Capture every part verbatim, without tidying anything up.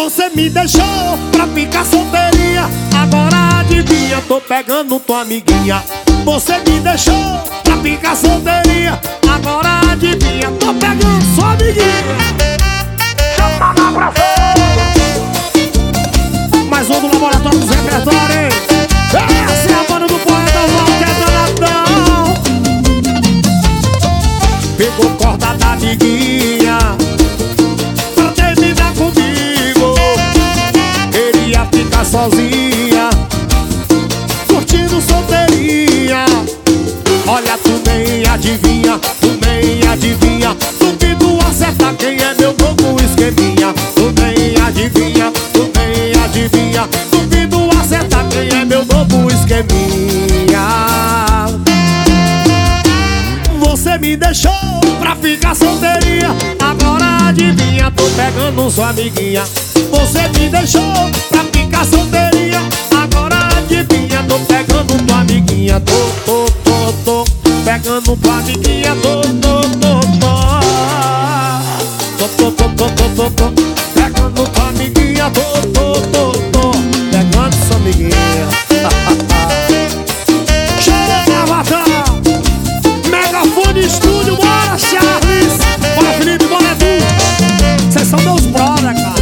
Você me deixou pra ficar solteirinha, agora adivinha, tô pegando tua amiguinha. Você me deixou pra ficar solteirinha, agora adivinha, tô pegando sua amiguinha. Chama na pressão. Mais um do Laboratório dos Repertórios, hein? Essa é a banda do poeta Walter Donadão. Pegou corda da amiguinha pra terminar comigo. Queria ficar sozinha, curtindo solteirinha. Olha, tu nem adivinha, tu nem adivinha. Duvido acertar quem é meu novo esqueminha. Tu nem adivinha, tu nem adivinha. Duvido acertar quem é meu novo esqueminha. Você me deixou pra ficar solteirinha, agora adivinha, tô pegando sua amiguinha. Você me deixou pra ficar solteirinha, agora adivinha, tô pegando tua amiguinha. Tô, tô, tô, tô pegando tua amiguinha. Tô, tô, tô, tô Tô, tô, tô, tô, tô, tô, tô pegando tua amiguinha. Tô, tô, tô, tô pegando sua amiguinha. Chega, Vatão! Megafone Estúdio, bora, Charles! Bora, Felipe, bora, Edu! Vocês são meus brother, cara!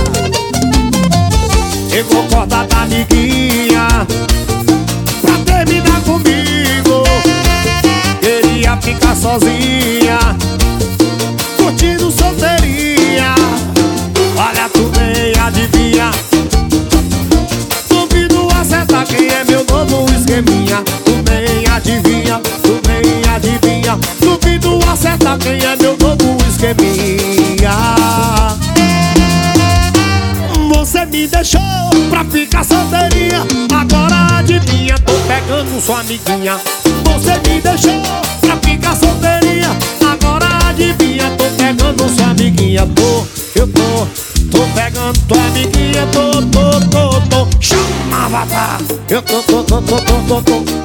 Pegou corda da amiguinha pra terminar comigo. Queria ficar sozinha, curtindo solteirinha. Olha, tu nem adivinha. Duvido acertar quem é meu novo esqueminha. Tu nem adivinha, tu nem adivinha. Duvido acertar quem é meu novo esqueminha. Você me deixou pra ficar solteirinha, agora adivinha, tô pegando sua amiguinha. Você me deixou pra ficar solteirinha, agora adivinha, tô pegando sua amiguinha. Tô, eu tô, tô pegando tua amiguinha. Tô, tô, tô, tô, chama, Avatar. Eu tô, tô, tô, tô, tô, tô, tô